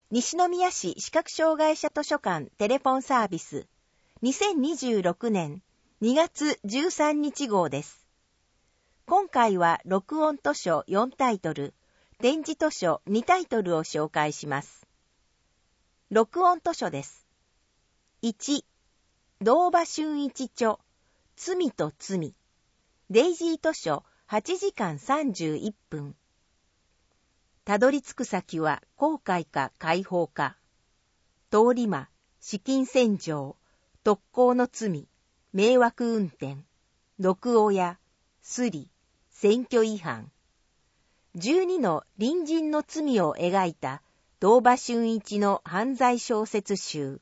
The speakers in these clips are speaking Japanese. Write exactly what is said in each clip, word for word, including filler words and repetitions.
西宮市視覚障害者図書館テレフォンサービスにせんにじゅうろくねんにがつじゅうさんにち号です。今回は録音図書よんタイトル、展示図書にタイトルを紹介します。録音図書です。いち、堂場俊一著、罪と罪。デイジー図書はちじかんさんじゅういっぷん。たどり着く先は後悔か解放か。通り魔、資金洗浄、特攻の罪、迷惑運転、毒親、スリ、選挙違反。じゅうにの隣人の罪を描いた堂場俊一の犯罪小説集。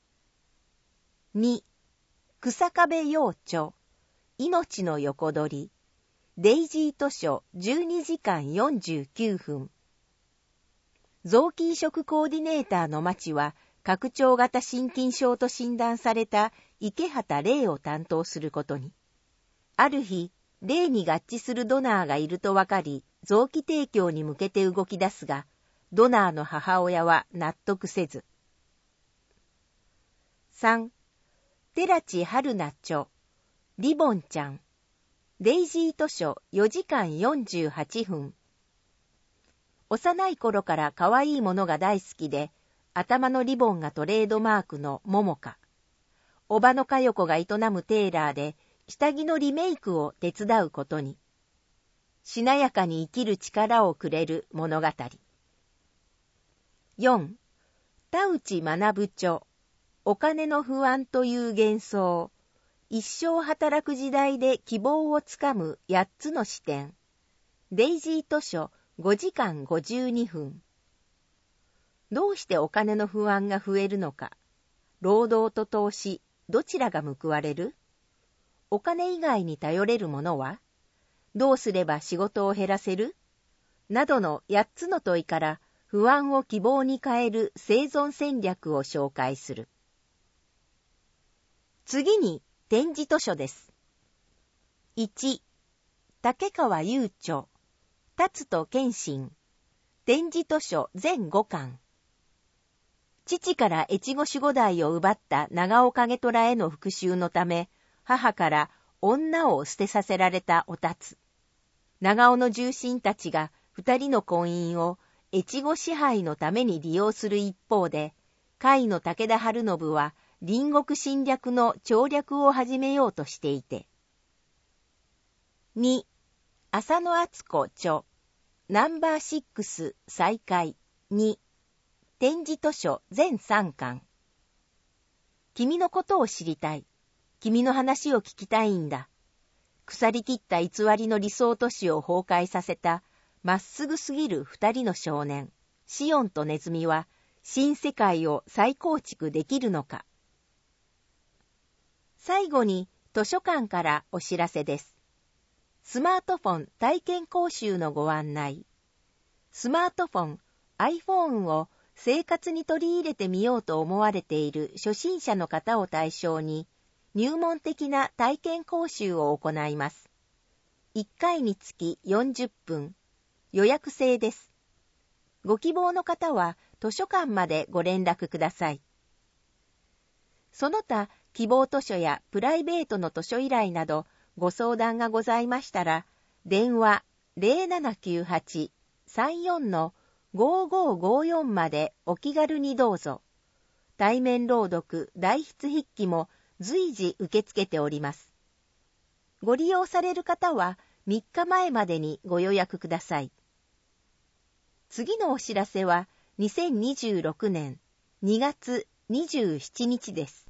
に、草壁陽著、命の横取り。デイジー図書じゅうにじかんよんじゅうきゅうふん。臓器移植コーディネーターの町は、拡張型心筋症と診断された池畑玲を担当することに。ある日、玲に合致するドナーがいると分かり、臓器提供に向けて動き出すが、ドナーの母親は納得せず。さん、寺地春菜著、リボンちゃん。デイジー図書よじかんよんじゅうはっぷん。幼い頃から可愛いものが大好きで、頭のリボンがトレードマークの桃香。おばのかよ子が営むテーラーで、下着のリメイクを手伝うことに。しなやかに生きる力をくれる物語。よん、田内学著、お金の不安という幻想。一生働く時代で希望をつかむやっつの視点。デイジー図書ごじかんごじゅうにふん。どうしてお金の不安が増えるのか。労働と投資、どちらが報われる？お金以外に頼れるものは？どうすれば仕事を減らせる？などのやっつの問いから不安を希望に変える生存戦略を紹介する。次に展示図書です。いち、竹川雄著、達と謙信。展示図書全ごかん。父から越後守護代を奪った長尾景虎への復讐のため、母から女を捨てさせられたお達。長尾の重臣たちが二人の婚姻を越後支配のために利用する一方で、甲斐の武田晴信は隣国侵略の調略を始めようとしていて。に、浅野敦子著、ナンバーシックス再開。に、展示図書全さんかん。君のことを知りたい。君の話を聞きたいんだ。腐りきった偽りの理想都市を崩壊させたまっすぐすぎる二人の少年、シオンとネズミは新世界を再構築できるのか。最後に図書館からお知らせです。スマートフォン体験講習のご案内。スマートフォン、iPhone を生活に取り入れてみようと思われている初心者の方を対象に、入門的な体験講習を行います。いっかいにつきよんじゅっぷん。予約制です。ご希望の方は図書館までご連絡ください。その他、希望図書やプライベートの図書依頼などご相談がございましたら、電話 ゼロななきゅうはち さんよん ごごごよん までお気軽にどうぞ。対面朗読、代筆筆記も随時受け付けております。ご利用される方はみっかまえまでにご予約ください。次のお知らせはにせんにじゅうろくねんにがつにじゅうしちにちです。